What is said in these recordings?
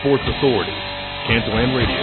Sports Authority, Cantaloupe Radio.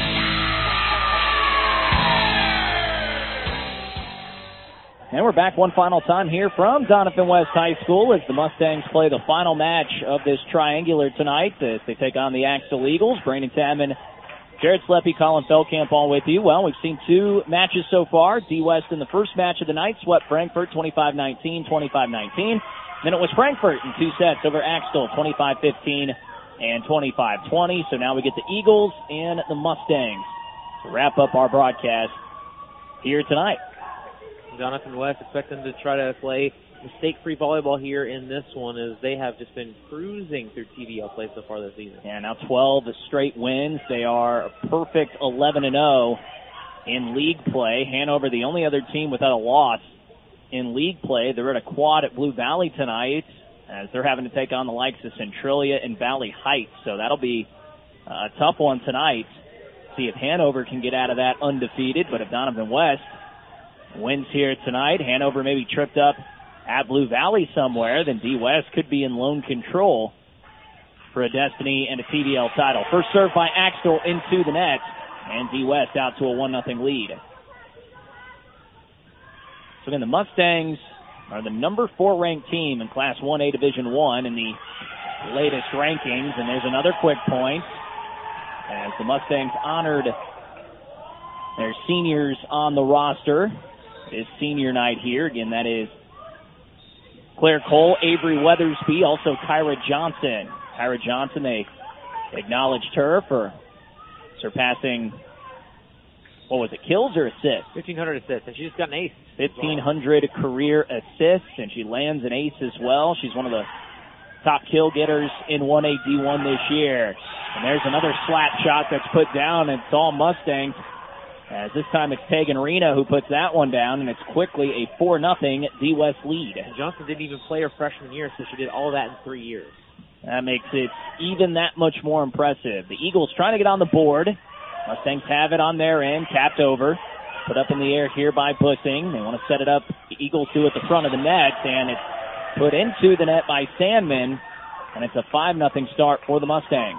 And we're back one final time here from Doniphan West High School as the Mustangs play the final match of this triangular tonight as they take on the Axtell Eagles. Brandon Tadman, Jared Sleppy, Colin Feldkamp all with you. Well, we've seen two matches so far. D West in the first match of the night swept Frankfort 25-19, 25-19. Then it was Frankfort in two sets over Axtell 25-15 and 25-20. So now we get the Eagles and the Mustangs to wrap up our broadcast here tonight. Doniphan West expect them to try to play mistake-free volleyball here in this one as they have just been cruising through TVL play so far this season. Yeah, now 12 straight wins. They are a perfect 11-0 in league play. Hanover, the only other team without a loss in league play. They're at a quad at Blue Valley tonight as they're having to take on the likes of Centralia and Valley Heights. So that'll be a tough one tonight. See if Hanover can get out of that undefeated, but if Doniphan West wins here tonight, Hanover maybe tripped up at Blue Valley somewhere, then D West could be in lone control for a Destiny and a TVL title. First serve by Axtell into the net, and D West out to a 1-0 lead. So again, the Mustangs are the number 4 ranked team in Class 1A Division I in the latest rankings, and there's another quick point as the Mustangs honored their seniors on the roster. It's senior night here. Again, that is Claire Cole, Avery Weathersby, also Kyra Johnson. Kyra Johnson, they acknowledged her for surpassing, what was it, kills or assists? 1,500 assists, and she just got an ace. 1,500 career assists, and she lands an ace as well. She's one of the top kill getters in 1A D1 this year. And there's another slap shot that's put down, and it's all Mustangs. As this time it's Tegan Rena who puts that one down, and it's quickly a 4-0 D West lead. And Johnson didn't even play her freshman year, so she did all that in 3 years. That makes it even that much more impressive. The Eagles trying to get on the board. Mustangs have it on their end, tapped over, put up in the air here by Bussing. They want to set it up. The Eagles do at the front of the net, and it's put into the net by Sandman, and it's a 5-0 start for the Mustangs.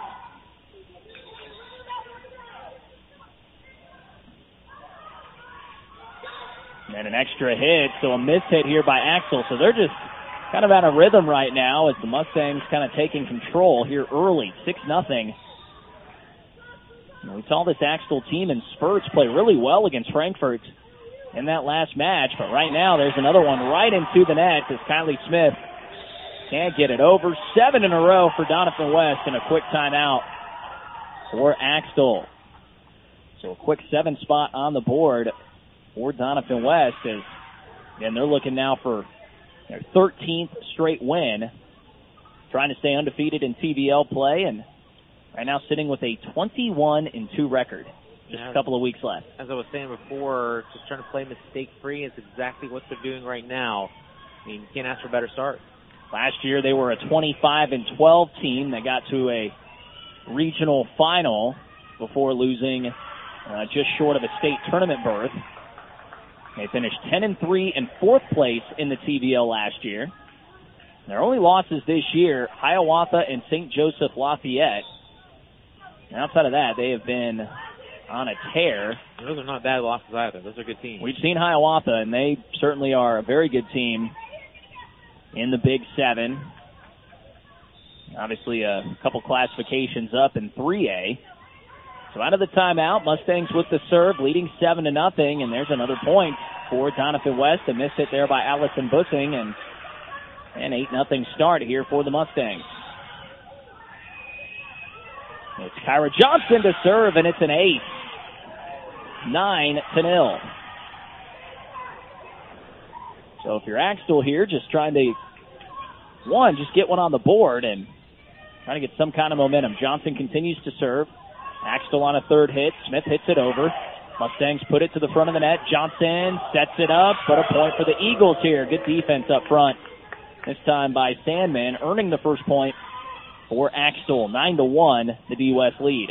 And an extra hit, so a missed hit here by Axtell. So they're just kind of out of rhythm right now as the Mustangs kind of taking control here early, 6-0. We saw this Axtell team in spurts play really well against Frankfort in that last match, but right now there's another one right into the net as Kylie Smith can't get it over. 7 in a row for Doniphan West and a quick timeout for Axtell. So a quick 7 spot on the board for Doniphan West as, again, they're looking now for their 13th straight win, trying to stay undefeated in TVL play, and right now sitting with a 21-2 record. Just a couple of weeks left. As I was saying before, just trying to play mistake-free is exactly what they're doing right now. I mean, you can't ask for a better start. Last year they were a 25-12 team that got to a regional final before losing just short of a state tournament berth. They finished 10-3 in 4th place in the TVL last year. Their only losses this year, Hiawatha and St. Joseph Lafayette. And outside of that, they have been on a tear. Those are not bad losses either. Those are good teams. We've seen Hiawatha, and they certainly are a very good team in the Big 7. Obviously, a couple classifications up in 3A. So out of the timeout, Mustangs with the serve, leading 7-0, and there's another point for Doniphan West. A miss hit there by Allison Bussing, and an 8-0 start here for the Mustangs. It's Kyra Johnson to serve, and it's an ace. 9-0. So if you're Axtell here, just trying to, just get one on the board and trying to get some kind of momentum. Johnson continues to serve. Axtell on a third hit. Smith hits it over. Mustangs put it to the front of the net. Johnson sets it up, but a point for the Eagles here. Good defense up front. This time by Sandman, earning the first point for Axtell. 9-1, the D West lead.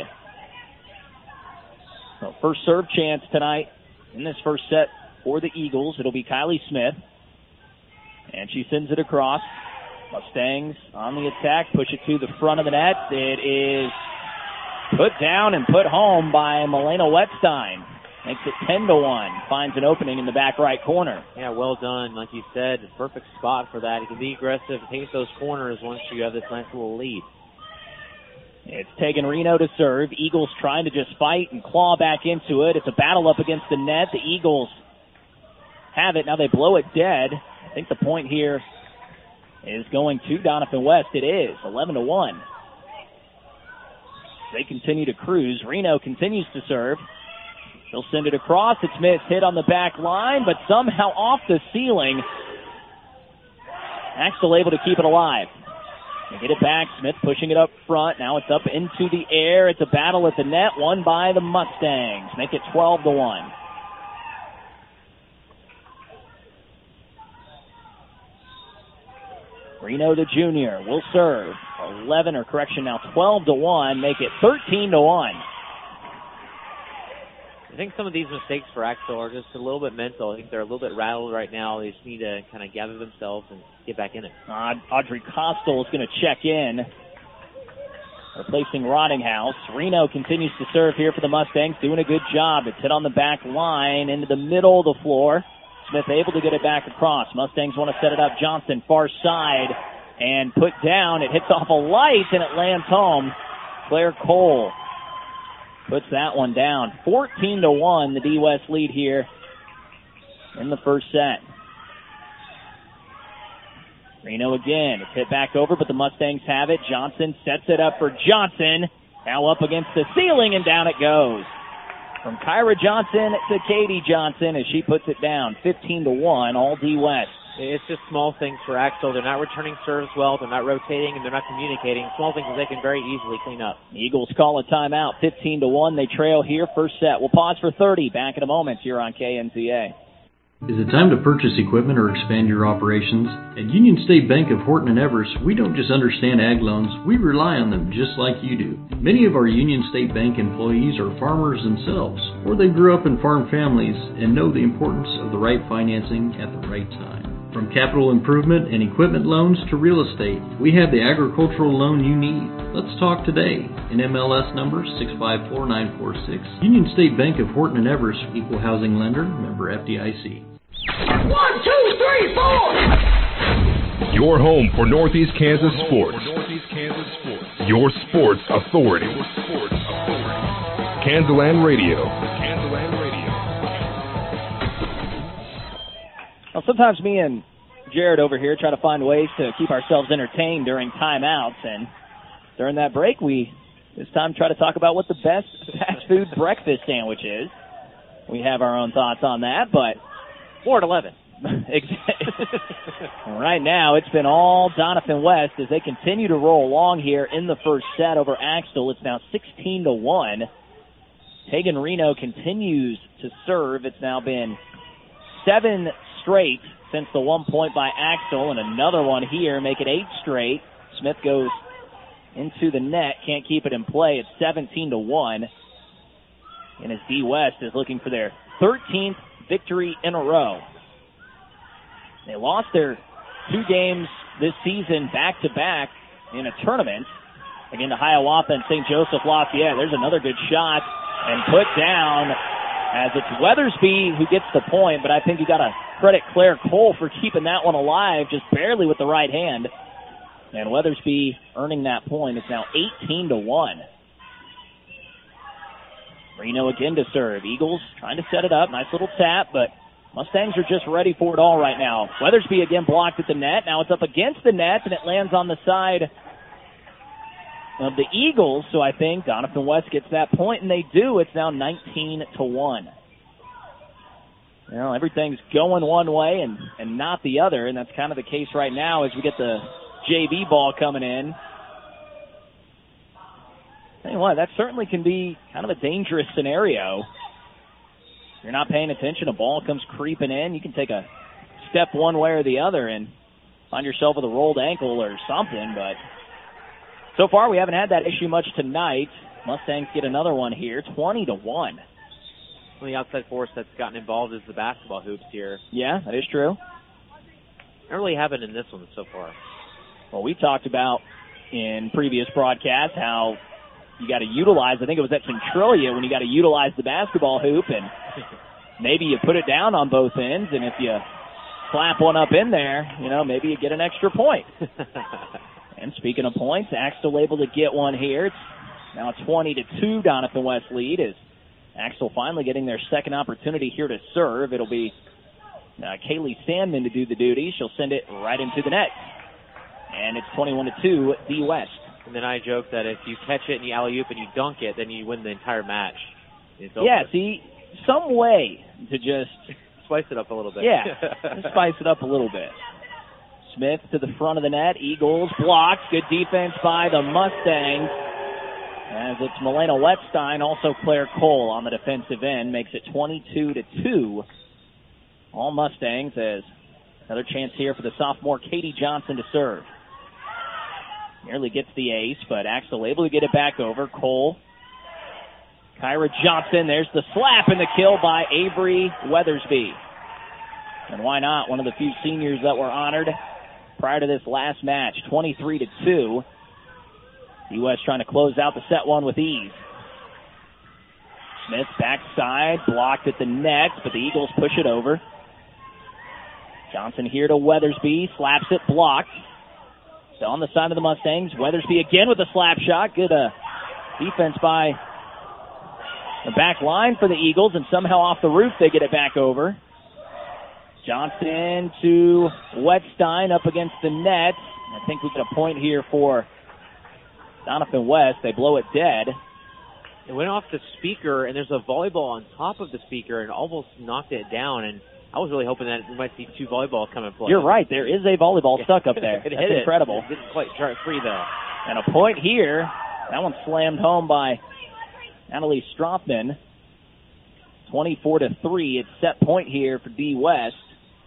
So first serve chance tonight in this first set for the Eagles. It'll be Kylie Smith. And she sends it across. Mustangs on the attack. Push it to the front of the net. It is put down and put home by Milena Wetstein. Makes it 10-1. Finds an opening in the back right corner. Yeah, well done. Like you said, perfect spot for that. You can be aggressive, take those corners once you have this nice little lead. It's Tegan Reno to serve. Eagles trying to just fight and claw back into it. It's a battle up against the net. The Eagles have it. Now they blow it dead. I think the point here is going to Doniphan West. It is 11-1. They continue to cruise. Reno continues to serve. They'll send it across. It's missed. Hit on the back line, but somehow off the ceiling. Axtell able to keep it alive. They get it back. Smith pushing it up front. Now it's up into the air. It's a battle at the net, won by the Mustangs. Make it 12-1. Reno the junior will serve. 12-1. Make it 13-1. I think some of these mistakes for Axtell are just a little bit mental. I think they're a little bit rattled right now. They just need to kind of gather themselves and get back in it. Audrey Costal is going to check in, replacing Rottinghouse. Reno continues to serve here for the Mustangs, doing a good job. It's hit on the back line into the middle of the floor. Smith able to get it back across. Mustangs want to set it up. Johnson, far side, and put down. It hits off a light, and it lands home. Claire Cole puts that one down. 14-1, the D West lead here in the first set. Reno again. It's hit back over, but the Mustangs have it. Johnson sets it up for Johnson. Now up against the ceiling, and down it goes. From Kyra Johnson to Katie Johnson as she puts it down. 15-1, all D West. It's just small things for Axtell. They're not returning serves well. They're not rotating, and they're not communicating. Small things that they can very easily clean up. Eagles call a timeout. 15-1. They trail here. First set. We'll pause for 30. Back in a moment here on KNZA. Is it time to purchase equipment or expand your operations? At Union State Bank of Horton and Everest, we don't just understand ag loans, we rely on them just like you do. Many of our Union State Bank employees are farmers themselves, or they grew up in farm families and know the importance of the right financing at the right time. From capital improvement and equipment loans to real estate, we have the agricultural loan you need. Let's talk today. NMLS number 654946. Union State Bank of Horton and Everest, Equal Housing Lender, member FDIC. 1, 2, 3, 4. Your home for Northeast Kansas sports. Your sports authority. Kansaland Radio. Well, sometimes me and Jared over here try to find ways to keep ourselves entertained during timeouts, and during that break, we this time try to talk about what the best fast food breakfast sandwich is. We have our own thoughts on that, but 4-11. Right now, it's been all Doniphan West as they continue to roll along here in the first set over Axtell. It's now 16-1. Tegan Reno continues to serve. It's now been 7 straight since the 1 point by Axtell, and another one here, make it 8 straight. Smith goes into the net, can't keep it in play. It's 17-1. And as D West is looking for their 13th victory in a row. They lost their 2 games this season back-to-back in a tournament. Again, to Hiawatha and St. Joseph Lafayette. There's another good shot and put down as it's Weathersby who gets the point, but I think you got to credit Claire Cole for keeping that one alive just barely with the right hand. And Weathersby earning that point. It's now 18-1. Reno again to serve. Eagles trying to set it up. Nice little tap, but Mustangs are just ready for it all right now. Weathersby again blocked at the net. Now it's up against the net, and it lands on the side of the Eagles. So I think Doniphan West gets that point, and they do. It's now 19-1. Well, everything's going one way and not the other, and that's kind of the case right now as we get the JV ball coming in. Tell you what, that certainly can be kind of a dangerous scenario. If you're not paying attention, a ball comes creeping in, you can take a step one way or the other and find yourself with a rolled ankle or something, but so far we haven't had that issue much tonight. Mustangs get another one here, 20-1. One of the outside force that's gotten involved is the basketball hoops here. Yeah, that is true. I really haven't in this one so far. Well, we talked about in previous broadcasts how you got to utilize. I think it was at Centralia when you got to utilize the basketball hoop, and maybe you put it down on both ends, and if you slap one up in there, maybe you get an extra point. And speaking of points, Axtell able to get one here. It's now a 20-2 Doniphan West lead as Axtell finally getting their second opportunity here to serve. It'll be Kaylee Sandman to do the duty. She'll send it right into the net. And it's 21-2 D West. And then I joke that if you catch it and you alley-oop and you dunk it, then you win the entire match. See, some way to just spice it up a little bit. Yeah, just spice it up a little bit. Smith to the front of the net. Eagles blocked. Good defense by the Mustangs. As it's Milena Wetstein, also Claire Cole on the defensive end, makes it 22-2. All Mustangs, as another chance here for the sophomore Katie Johnson to serve. Nearly gets the ace, but Axtell able to get it back over. Cole. Kyra Johnson, there's the slap and the kill by Avery Weathersby. And why not? One of the few seniors that were honored prior to this last match. 23-2. U.S. trying to close out the set one with ease. Smith backside, blocked at the net, but the Eagles push it over. Johnson here to Weathersby, slaps it, blocked. So on the side of the Mustangs, Weathersby again with a slap shot. Good defense by the back line for the Eagles, and somehow off the roof they get it back over. Johnson to Wetstein up against the net. I think we get a point here for Doniphan West. They blow it dead. It went off the speaker, and there's a volleyball on top of the speaker and almost knocked it down. And I was really hoping that we might see two volleyballs come and play. You're right. There is a volleyball stuck up there. That's incredible. It didn't quite try it free, though. And a point here. That one slammed home by Annalise Strothman. 24-3. It's set point here for D West.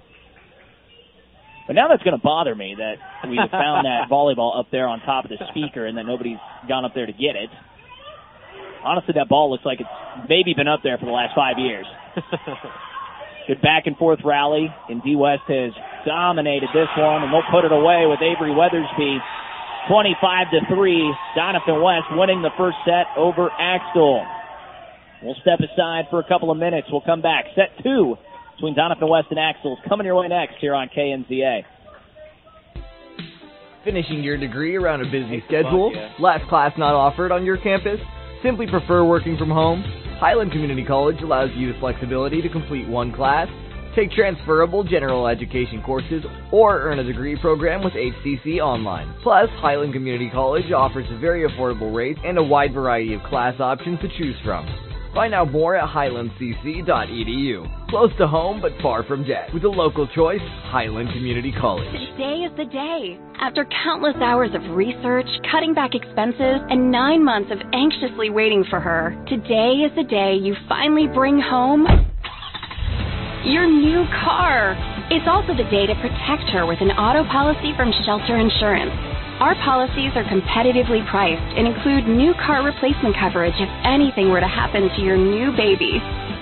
But now that's going to bother me that we found that volleyball up there on top of the speaker and that nobody's gone up there to get it. Honestly, that ball looks like it's maybe been up there for the last 5 years. Good back-and-forth rally, and D West has dominated this one, and they'll put it away with Avery Weathersby. 25-3, Doniphan West winning the first set over Axtell. We'll step aside for a couple of minutes. We'll come back. Set 2 between Doniphan West and Axtell coming your way next here on KNZA. Finishing your degree around a busy schedule? Last class not offered on your campus? Simply prefer working from home? Highland Community College allows you the flexibility to complete one class, take transferable general education courses, or earn a degree program with HCC Online. Plus, Highland Community College offers a very affordable rate and a wide variety of class options to choose from. Find out more at highlandcc.edu. Close to home, but far from debt. With a local choice, Highland Community College. Today is the day. After countless hours of research, cutting back expenses, and 9 months of anxiously waiting for her, today is the day you finally bring home your new car. It's also the day to protect her with an auto policy from Shelter Insurance. Our policies are competitively priced and include new car replacement coverage if anything were to happen to your new baby.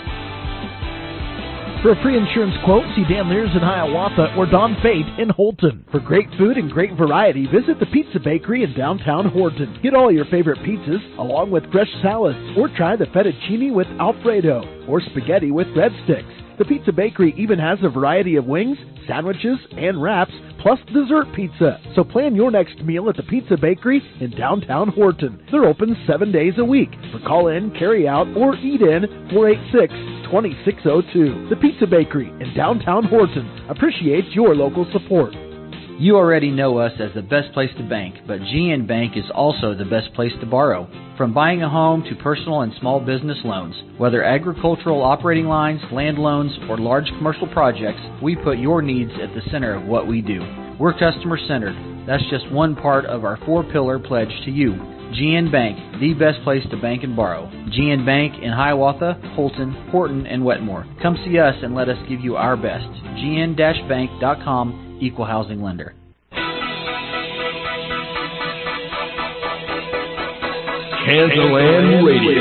For a free insurance quote, see Dan Lears in Hiawatha or Don Fate in Holton. For great food and great variety, visit the Pizza Bakery in downtown Horton. Get all your favorite pizzas along with fresh salads, or try the fettuccine with Alfredo or spaghetti with breadsticks. The Pizza Bakery even has a variety of wings, sandwiches, and wraps, plus dessert pizza. So plan your next meal at the Pizza Bakery in downtown Horton. They're open 7 days a week. For call-in, carry-out, or eat-in, 486-2602. The Pizza Bakery in downtown Horton appreciates your local support. You already know us as the best place to bank, but GN Bank is also the best place to borrow. From buying a home to personal and small business loans, whether agricultural operating lines, land loans, or large commercial projects, we put your needs at the center of what we do. We're customer-centered. That's just one part of our 4-pillar pledge to you. GN Bank, the best place to bank and borrow. GN Bank in Hiawatha, Holton, Horton, and Wetmore. Come see us and let us give you our best. GN-bank.com, Equal Housing Lender. KNZLand Radio.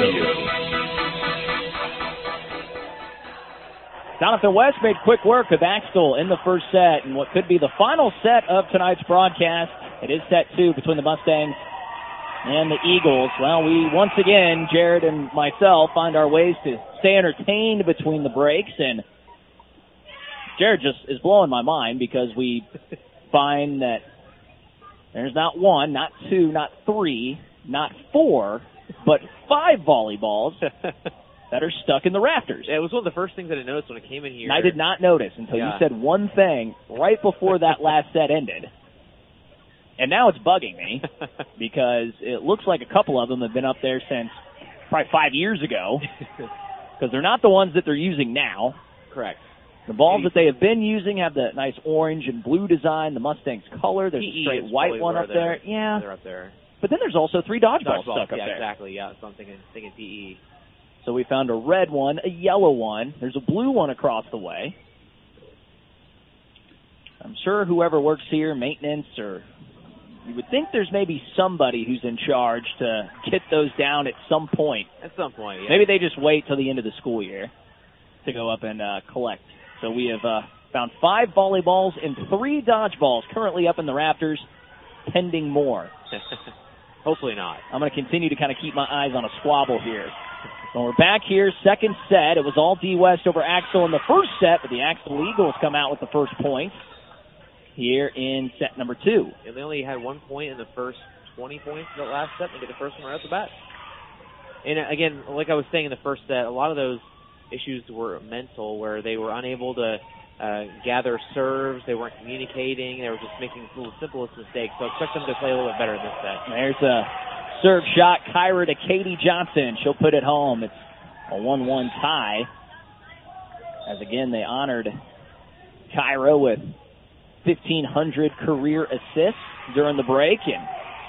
Doniphan West made quick work of Axtell in the first set, and what could be the final set of tonight's broadcast. It is set 2 between the Mustangs And the Eagles, well, we once again, Jared and myself, find our ways to stay entertained between the breaks. And Jared just is blowing my mind because we find that there's not one, not two, not three, not four, but 5 volleyballs that are stuck in the rafters. Yeah, it was one of the first things that I noticed when I came in here. And I did not notice until you said one thing right before that last set ended. And now it's bugging me because it looks like a couple of them have been up there since probably 5 years ago because they're not the ones that they're using now. Correct. The balls that they have been using have the nice orange and blue design, the Mustang's color. There's a straight white one up there. Yeah. They're up there. But then there's also 3 dodgeballs stuck up there. Yeah, exactly. Yeah, so I'm thinking PE. So we found a red one, a yellow one. There's a blue one across the way. I'm sure whoever works here, maintenance, or you would think there's maybe somebody who's in charge to get those down at some point. At some point, yeah. Maybe they just wait till the end of the school year to go up and collect. So we have found 5 volleyballs and 3 dodgeballs currently up in the rafters, pending more. Hopefully not. I'm going to continue to kind of keep my eyes on a squabble here. When we're back here, second set. It was all D West over Axtell in the first set, but the Axtell Eagles come out with the first point here in set number 2. And they only had 1 point in the first 20 points in the last set. They get the first one right off the bat. And again, like I was saying in the first set, a lot of those issues were mental, where they were unable to gather serves, they weren't communicating, they were just making little simplest mistakes. So expect them to play a little bit better in this set. There's a serve shot, Kyra to Katie Johnson. She'll put it home. It's a 1-1 tie. As again, they honored Kyra with 1,500 career assists during the break. And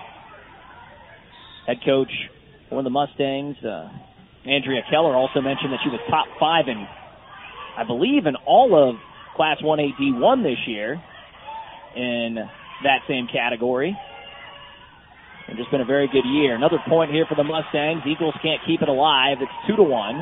head coach for the Mustangs, Andrea Keller, also mentioned that she was top 5 in, I believe, in all of Class 1A D1 this year in that same category. And just been a very good year. Another point here for the Mustangs. Eagles can't keep it alive. It's 2-1.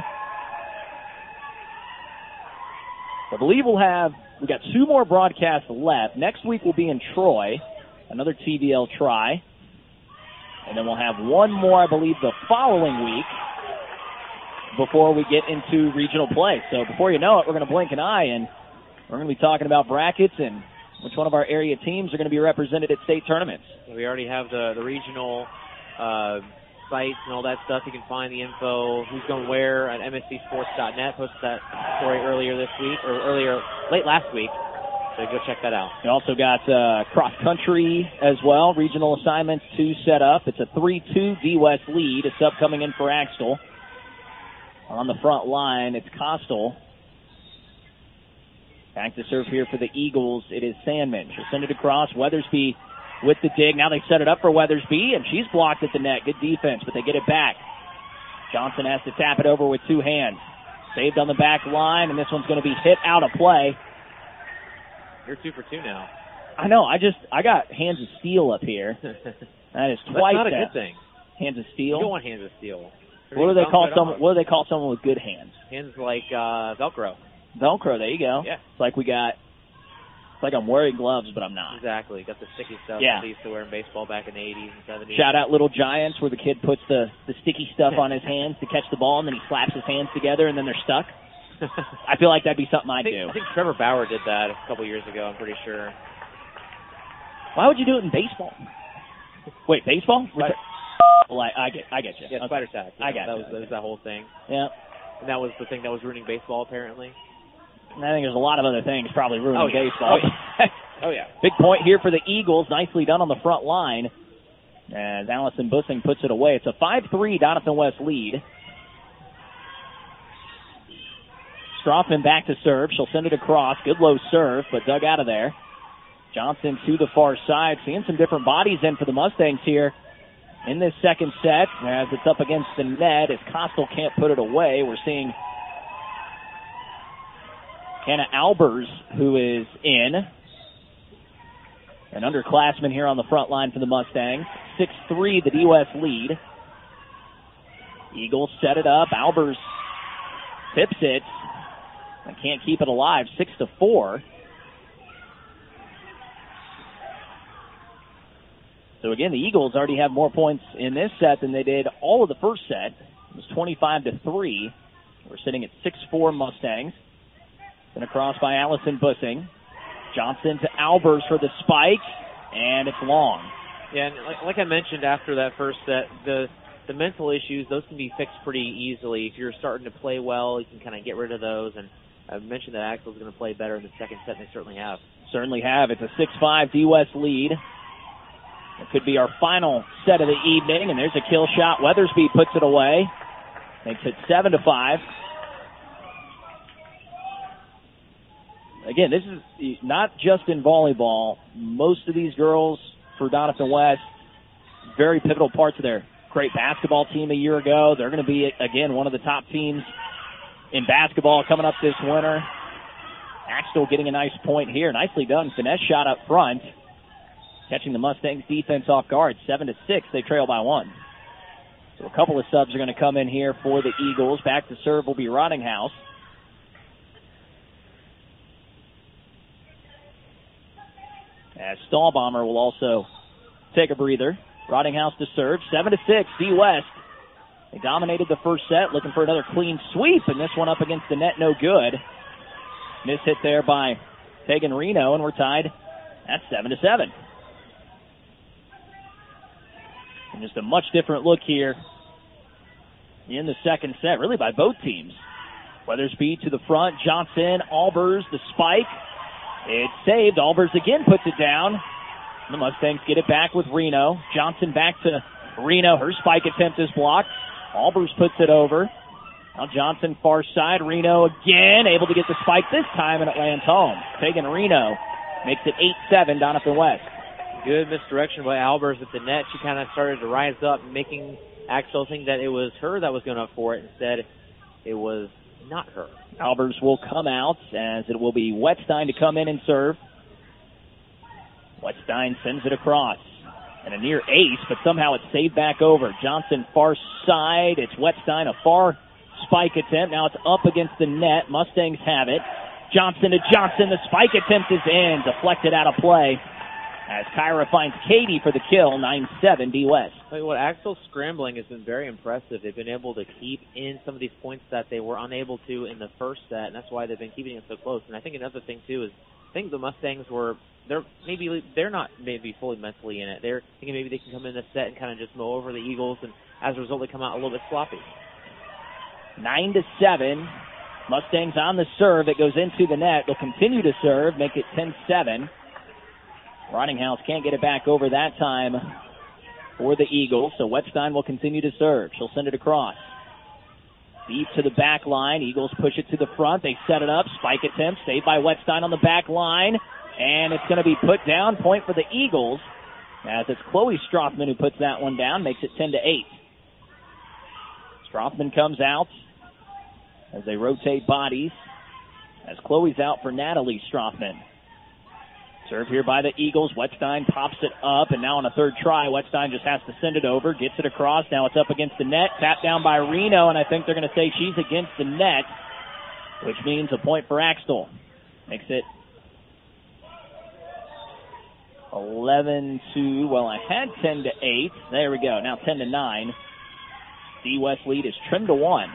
I believe we've got 2 more broadcasts left. Next week we'll be in Troy, another TVL try. And then we'll have 1 more, I believe, the following week before we get into regional play. So before you know it, we're going to blink an eye, and we're going to be talking about brackets and which one of our area teams are going to be represented at state tournaments. We already have the regional sites and all that stuff. You can find the info, who's going where, at mscsports.net. Posted that story earlier this week, or late last week. So go check that out. We also got cross country as well. Regional assignments 2 set up. It's a 3-2 D West lead. It's up coming in for Axtell. On the front line, it's Costal. Back to serve here for the Eagles. It is Sandman. She'll send it across. Weathersby with the dig. Now they set it up for Weathersby, and she's blocked at the net. Good defense, but they get it back. Johnson has to tap it over with 2 hands. Saved on the back line, and this one's going to be hit out of play. You're 2 for 2 now. I know. I got hands of steel up here. That is twice. That's not a good thing. Hands of steel. You don't want hands of steel. What do they call someone? What do they call someone with good hands? Hands like Velcro. Velcro. There you go. Yeah. It's like It's like I'm wearing gloves, but I'm not. Exactly. Got the sticky stuff that they used to wear in baseball back in the 80s and 70s. Shout out Little Giants, where the kid puts the sticky stuff on his hands to catch the ball, and then he slaps his hands together, and then they're stuck. I feel like that'd be something I'd do. I think Trevor Bauer did that a couple years ago, I'm pretty sure. Why would you do it in baseball? Wait, baseball? Well, I get you. Yeah, spider tag. I got that was that whole thing. Yeah. And that was the thing that was ruining baseball, apparently. And I think there's a lot of other things probably ruining baseball. Oh, yeah. Big point here for the Eagles. Nicely done on the front line as Allison Bussing puts it away. It's a 5-3 Doniphan West lead. Stroffman back to serve. She'll send it across. Good low serve, but dug out of there. Johnson to the far side. Seeing some different bodies in for the Mustangs here in this second set as it's up against the net. As Costal can't put it away, we're seeing Hannah Albers, who is in. An underclassman here on the front line for the Mustangs. 6-3, the D West lead. Eagles set it up. Albers tips it. I can't keep it alive. 6-4. So again, the Eagles already have more points in this set than they did all of the first set. It was 25-3. We're sitting at 6-4 Mustangs. Then across by Allison Bussing. Johnson to Albers for the spike, and it's long. Yeah, and like I mentioned after that first set, the mental issues, those can be fixed pretty easily. If you're starting to play well, you can kind of get rid of those. And I mentioned that Axel's going to play better in the second set, and they certainly have. Certainly have. It's a 6-5 D-West lead. It could be our final set of the evening, and there's a kill shot. Weathersby puts it away. Makes it 7-5. Again, this is not just in volleyball. Most of these girls for Doniphan West, very pivotal parts of their great basketball team a year ago. They're going to be, again, one of the top teams in basketball coming up this winter. Axtell getting a nice point here. Nicely done. Finesse shot up front. Catching the Mustangs defense off guard. 7-6. They trail by 1. So a couple of subs are going to come in here for the Eagles. Back to serve will be Rottinghouse. As Stahlbomber will also take a breather. Rottinghouse to serve. 7-6, D-West. They dominated the first set, looking for another clean sweep, and this one up against the net, no good. Miss hit there by Tegan Reno, and we're tied at 7-7. And just a much different look here in the second set, really by both teams. Weathersby to the front, Johnson, Albers, the spike. It's saved. Albers again puts it down. The Mustangs get it back with Reno. Johnson back to Reno. Her spike attempt is blocked. Albers puts it over. Now Johnson far side. Reno again able to get the spike this time, and it lands home. Tegan Reno makes it 8-7 Doniphan West. Good misdirection by Albers at the net. She kind of started to rise up, making Axel think that it was her that was going up for it. Instead, it was not her. Albers will come out, as it will be Wettstein to come in and serve. Wettstein sends it across. And a near ace, but somehow it's saved back over. Johnson far side. It's Wettstein, a far spike attempt. Now it's up against the net. Mustangs have it. Johnson to Johnson. The spike attempt is in. Deflected out of play. As Kyra finds Katie for the kill, 9-7 D-West. Tell you what, Axel's scrambling has been very impressive. They've been able to keep in some of these points that they were unable to in the first set, and that's why they've been keeping it so close. And I think another thing, too, is I think the Mustangs they're not maybe fully mentally in it. They're thinking maybe they can come in this set and kind of just mow over the Eagles, and as a result, they come out a little bit sloppy. 9-7. Mustangs on the serve. It goes into the net. They'll continue to serve, make it 10-7. Rottinghouse can't get it back over that time for the Eagles, so Wettstein will continue to serve. She'll send it across. Deep to the back line. Eagles push it to the front. They set it up. Spike attempt. Saved by Wettstein on the back line. And it's going to be put down. Point for the Eagles. As it's Chloe Strothman who puts that one down. Makes it 10-8. Strothman comes out as they rotate bodies. As Chloe's out for Natalie Strothman. Serve here by the Eagles. Wettstein pops it up, and now on a third try, Wettstein just has to send it over, gets it across. Now it's up against the net, tapped down by Reno, and I think they're going to say she's against the net, which means a point for Axtell. Makes it 11-2. Well, I had 10-8. There we go. Now 10-9. D-West lead is trimmed to 1.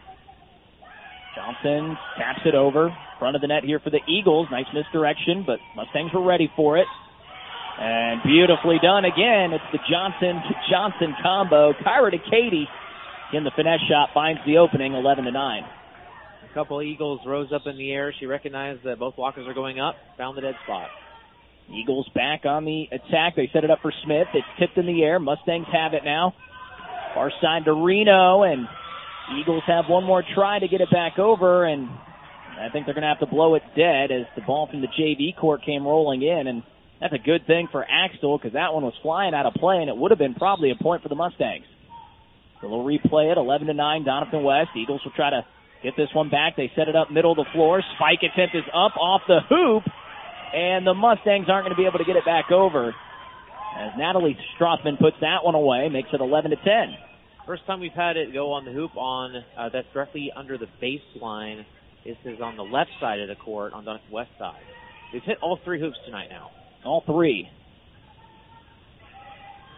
Johnson taps it over. Front of the net here for the Eagles. Nice misdirection, but Mustangs were ready for it. And beautifully done again. It's the Johnson-to-Johnson combo. Kyra to Katie. Again, the finesse shot finds the opening, 11-9. A couple of Eagles rose up in the air. She recognized that both blockers are going up. Found the dead spot. Eagles back on the attack. They set it up for Smith. It's tipped in the air. Mustangs have it now. Far side to Reno, and Eagles have one more try to get it back over, and I think they're going to have to blow it dead as the ball from the JV court came rolling in, and that's a good thing for Axtell because that one was flying out of play, and it would have been probably a point for the Mustangs. So they'll replay it, 11-9, Doniphan West. Eagles will try to get this one back. They set it up middle of the floor. Spike attempt is up off the hoop, and the Mustangs aren't going to be able to get it back over as Natalie Strothman puts that one away, makes it 11-10. First time we've had it go on the hoop on that's directly under the baseline. This is on the left side of the court on Doniphan West side. They've hit all three hoops tonight now. All three.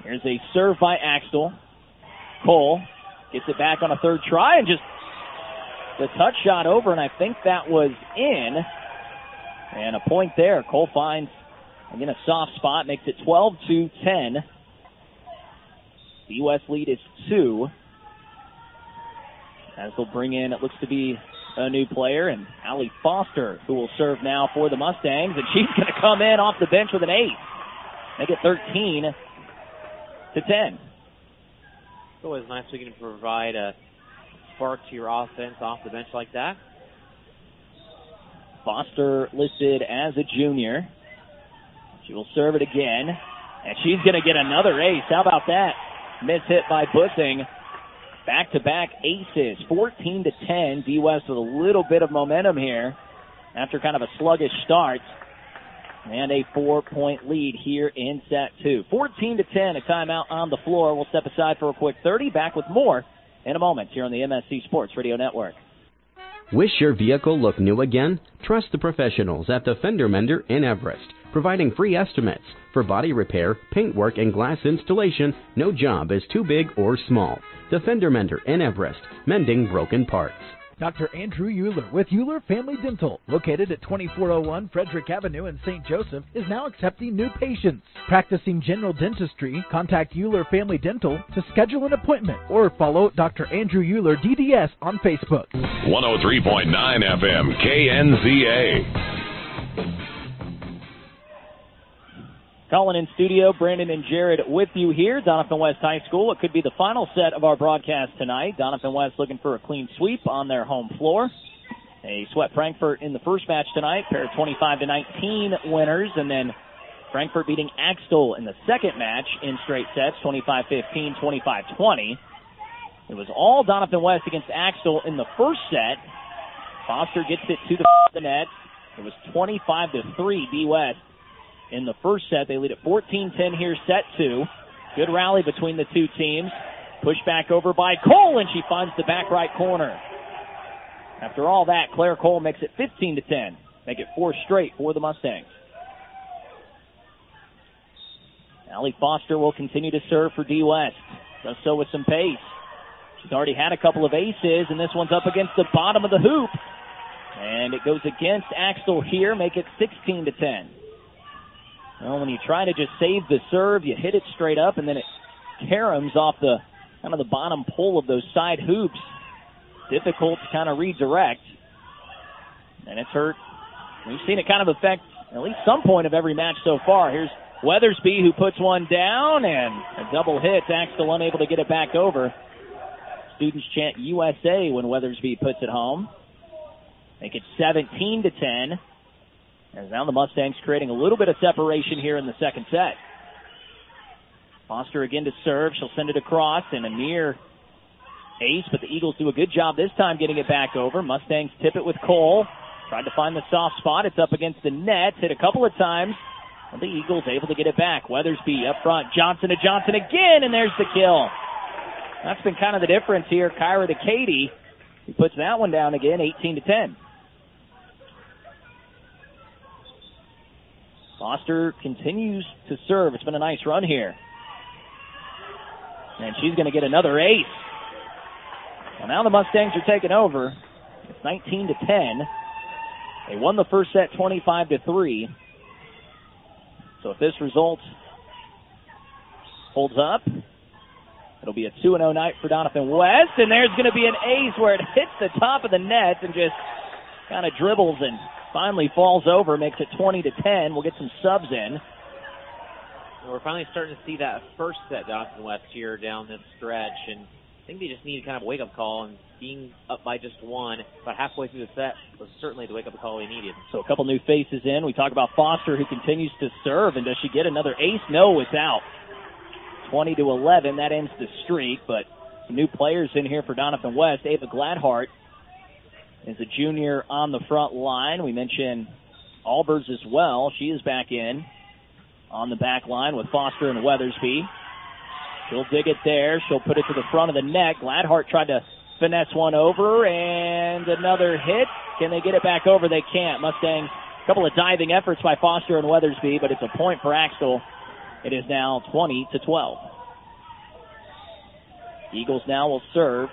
Here's a serve by Axtell. Cole gets it back on a third try and just the touch shot over, and I think that was in. And a point there. Cole finds, again, a soft spot, makes it 12-10. The West lead is 2. As they'll bring in, it looks to be a new player, and Allie Foster, who will serve now for the Mustangs, and she's going to come in off the bench with an ace. Make it 13-10. It's always nice we can provide a spark to your offense off the bench like that. Foster listed as a junior. She will serve it again, and she's going to get another ace. How about that? Miss hit by Bussing. Back-to-back aces, 14-10. D-West with a little bit of momentum here after kind of a sluggish start. And a 4-point lead here in set 2. 14-10, a timeout on the floor. We'll step aside for a quick 30. Back with more in a moment here on the MSC Sports Radio Network. Wish your vehicle looked new again? Trust the professionals at the Fender Mender in Everest, providing free estimates. For body repair, paintwork, and glass installation, no job is too big or small. The Fender Mender in Everest, mending broken parts. Dr. Andrew Euler with Euler Family Dental, located at 2401 Frederick Avenue in St. Joseph, is now accepting new patients. Practicing general dentistry, contact Euler Family Dental to schedule an appointment or follow Dr. Andrew Euler DDS on Facebook. 103.9 FM KNZA. Calling in studio, Brandon and Jared with you here, Doniphan West High School. It could be the final set of our broadcast tonight. Doniphan West looking for a clean sweep on their home floor. They swept Frankfort in the first match tonight, pair of 25-19 winners, and then Frankfort beating Axtell in the second match in straight sets, 25-15, 25-20. It was all Doniphan West against Axtell in the first set. Foster gets it to the net. It was 25-3 D-West. In the first set, they lead at 14-10 here, set 2. Good rally between the two teams. Pushed back over by Cole, and she finds the back right corner. After all that, Claire Cole makes it 15-10. Make it 4 straight for the Mustangs. Allie Foster will continue to serve for D. West. Does so with some pace. She's already had a couple of aces, and this one's up against the bottom of the hoop. And it goes against Axtell here, make it 16-10. Well, when you try to just save the serve, you hit it straight up, and then it caroms off the kind of the bottom pole of those side hoops. Difficult to kind of redirect. And it's hurt. We've seen it kind of affect at least some point of every match so far. Here's Weathersby, who puts one down, and a double hit. Axtell unable to get it back over. Students chant USA when Weathersby puts it home. Make it 17-10. As now the Mustangs creating a little bit of separation here in the second set. Foster again to serve. She'll send it across, and a near ace, but the Eagles do a good job this time getting it back over. Mustangs tip it with Cole. Tried to find the soft spot. It's up against the net. Hit a couple of times. And the Eagles able to get it back. Weathersby up front. Johnson to Johnson again, and there's the kill. That's been kind of the difference here. Kyra to Katie. He puts that one down again, 18-10. Foster continues to serve. It's been a nice run here. And she's going to get another ace. Well, now the Mustangs are taking over. It's 19-10. They won the first set 25-3. So if this result holds up, it'll be a 2-0 night for Doniphan West. And there's going to be an ace where it hits the top of the net and just kind of dribbles and finally falls over, makes it 20-10. We'll get some subs in. We're finally starting to see that first set Doniphan West here down this stretch, and I think they just need kind of a wake-up call, and being up by just one about halfway through the set was certainly the wake-up call they needed. So a couple new faces in. We talk about Foster, who continues to serve, and does she get another ace? No, it's out. 20-11, that ends the streak, but some new players in here for Doniphan West. Ava Gladhart is a junior on the front line. We mentioned Albers as well. She is back in on the back line with Foster and Weathersby. She'll dig it there. She'll put it to the front of the net. Gladhart tried to finesse one over, and another hit. Can they get it back over? They can't. Mustangs, a couple of diving efforts by Foster and Weathersby, but it's a point for Axtell. It is now 20-12. Eagles now will serve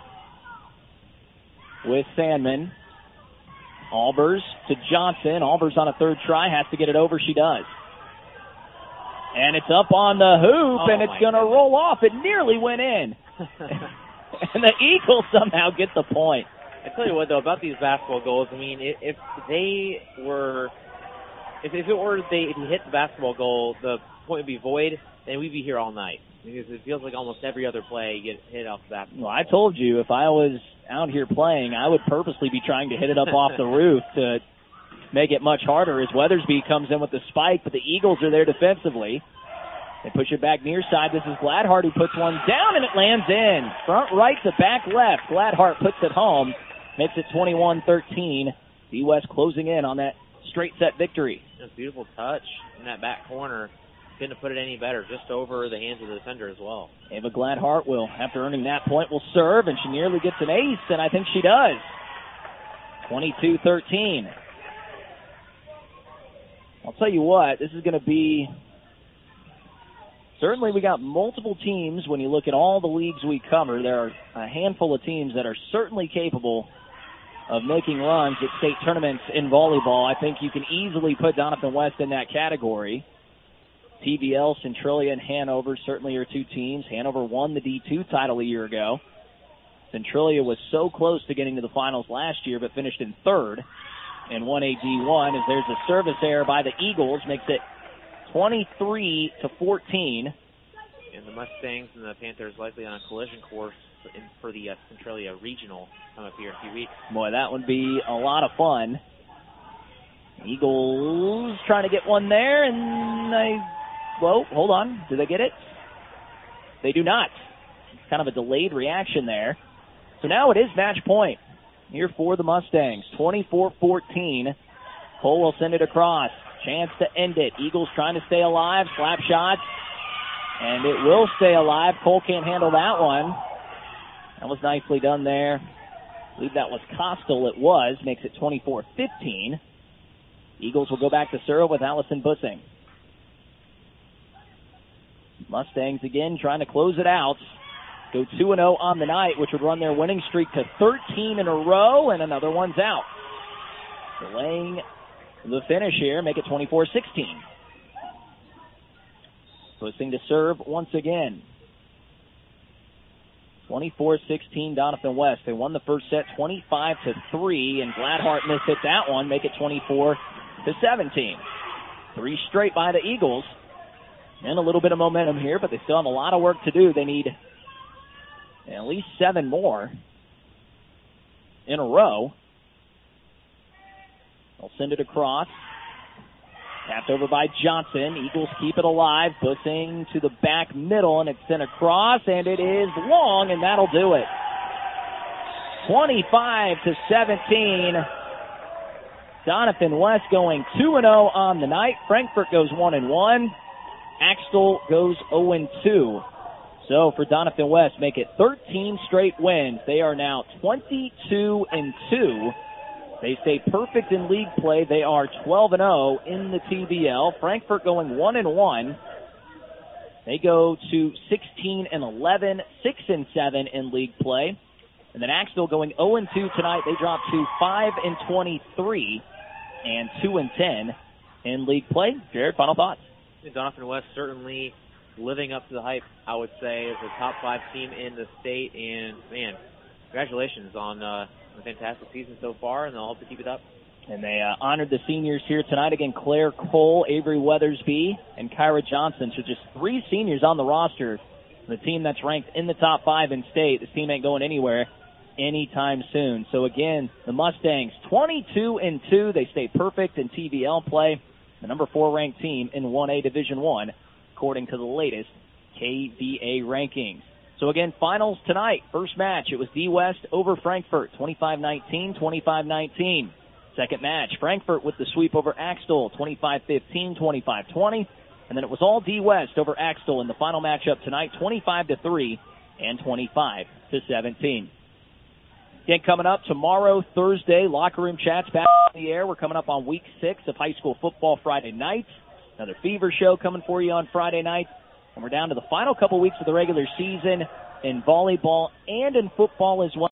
with Sandman. Albers to Johnson. Albers on a third try, has to get it over. She does. And it's up on the hoop, and it's going to roll off. It nearly went in. And the Eagles somehow get the point. I tell you what, though, about these basketball goals, I mean, if they hit the basketball goal, the point would be void, then we'd be here all night. Because it feels like almost every other play you get hit off the basketball. Well, I told you, if I was out here playing, I would purposely be trying to hit it up off the roof to make it much harder as Weathersby comes in with the spike, but the Eagles are there defensively. They push it back near side. This is Gladhart who puts one down, and it lands in. Front right to back left. Gladhart puts it home, makes it 21-13. D-West closing in on that straight set victory. It's a beautiful touch in that back corner. Couldn't have put it any better, just over the hands of the defender as well. Ava Gladhart will, after earning that point, will serve, and she nearly gets an ace, and I think she does. 22-13. I'll tell you what, this is going to be... Certainly we got multiple teams. When you look at all the leagues we cover, there are a handful of teams that are certainly capable of making runs at state tournaments in volleyball. I think you can easily put Doniphan West in that category. TVL, Centralia, and Hanover certainly are two teams. Hanover won the D2 title a year ago. Centralia was so close to getting to the finals last year, but finished in third and won a D1. As there's a service error by the Eagles, makes it 23-14. And the Mustangs and the Panthers likely on a collision course for the Centralia Regional coming up here in a few weeks. Boy, that would be a lot of fun. Eagles trying to get one there, and hold on. Do they get it? They do not. It's kind of a delayed reaction there. So now it is match point here for the Mustangs. 24-14. Cole will send it across. Chance to end it. Eagles trying to stay alive. Slap shot. And it will stay alive. Cole can't handle that one. That was nicely done there. I believe that was Costal. It was. Makes it 24-15. Eagles will go back to serve with Allison Bussing. Mustangs again trying to close it out. Go 2-0 on the night, which would run their winning streak to 13 in a row, and another one's out. Delaying the finish here, make it 24-16. Bussing to serve once again. 24-16 Doniphan West. They won the first set 25-3, and Gladhart missed it that one, make it 24-17. 3 straight by the Eagles. And a little bit of momentum here, but they still have a lot of work to do. They need at least 7 more in a row. They'll send it across. Tapped over by Johnson. Eagles keep it alive. Bussing to the back middle, and it's sent across, and it is long, and that'll do it. 25-17. Doniphan West going 2-0 on the night. Frankfort goes 1-1. Axtell goes 0-2. So for Doniphan West, make it 13 straight wins. They are now 22-2. They stay perfect in league play. They are 12-0 in the TBL. Frankfort going 1-1. They go to 16-11, 6-7 in league play. And then Axtell going 0-2 tonight. They drop to 5-23 and 2-10 in league play. Jared, final thoughts? Doniphan West certainly living up to the hype, I would say, as a top 5 team in the state. And, man, congratulations on a fantastic season so far, and they'll hope to keep it up. And they honored the seniors here tonight. Again, Claire Cole, Avery Weathersby, and Kyra Johnson. So just 3 seniors on the roster. The team that's ranked in the top 5 in state. This team ain't going anywhere anytime soon. So, again, the Mustangs 22-2. They stay perfect in TBL play. The number 4 ranked team in 1A Division I, according to the latest KVA rankings. So again, finals tonight. First match, it was D-West over Frankfort, 25-19, 25-19. Second match, Frankfort with the sweep over Axtell, 25-15, 25-20. And then it was all D-West over Axtell in the final matchup tonight, 25-3 and 25-17. Again, coming up tomorrow, Thursday, Locker Room Chats back on the air. We're coming up on week 6 of high school football Friday night. Another Fever show coming for you on Friday night. And we're down to the final couple weeks of the regular season in volleyball and in football as well.